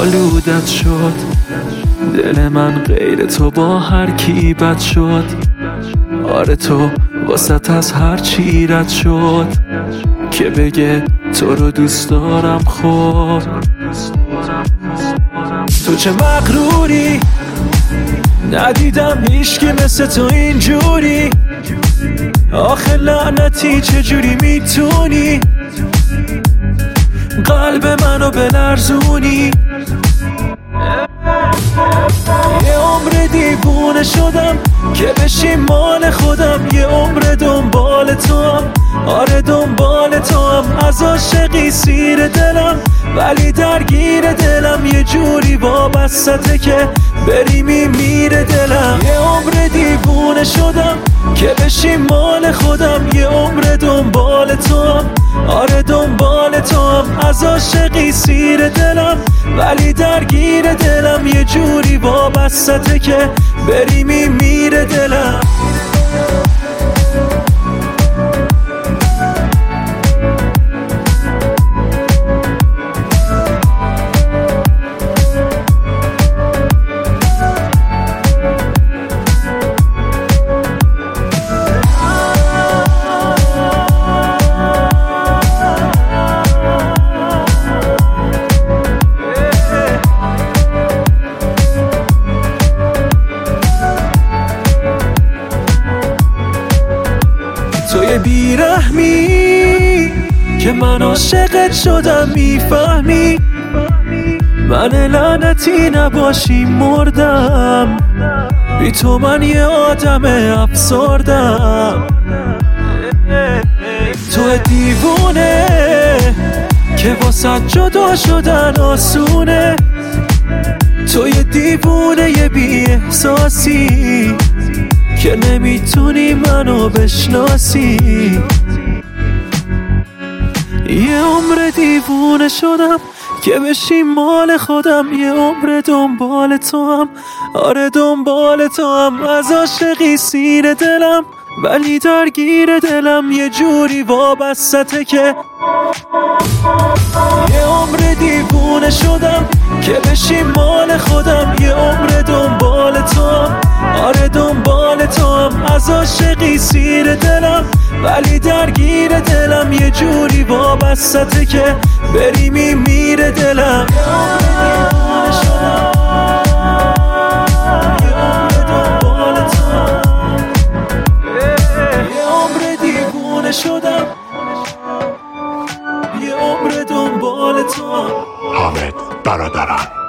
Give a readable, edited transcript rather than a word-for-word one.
آلودت شد. دل من غیر تو با هر کی بد شد. آره تو واسط از هر چی رد شد که بگه تو رو دوست دارم. خب تو چه مغروری، ندیدم هیچکی مثل تو اینجوری. آخه لعنتی چجوری میتونی قلب منو بلرزونی؟ یه عمر دیوونه شدم که بشی مال خودم. یه عمر دنبال تو هم، آره دنبال تو هم. از عاشقی سیر دلم ولی درگیر دلم. یه جوری وابستته که بری میمیره دلم. یه عمر دیوونه شدم که بشی مال خودم. یه عمر دنبال تو هم، آره دنبال تو هم. از عاشقی سیر دلم ولی درگیر دلم. یه جوری وابستته که بری میمیره دلم. توی بیرحمی که من عاشقت شدم، میفهمی من لعنتی نباشی مردم. بی تو من یه آدم افسردم. تو دیوونه که واسه جدا شدن آسونه. توی دیوونه یه بی احساسی که نمیتونی منو بشناسی. یه عمر دیوونه شدم که بشی مال خودم. یه عمر دنبال تو هم، آره دنبال تو هم. از عاشقی سیر دلم ولی درگیر دلم. یه جوری وابستته که یه عمر دیوونه شدم که بشی مال خودم. یه عمر دنبال تو هم، آره دنبال تو هم. از عاشقی سیر دلم ولی درگیر دلم. یه جوری وابستته که بری میمیره دلم. یه عمر دنبال تو هم، یه عمر دیوونه شدم. یه عمر دنبال تو هم. حامد برادران.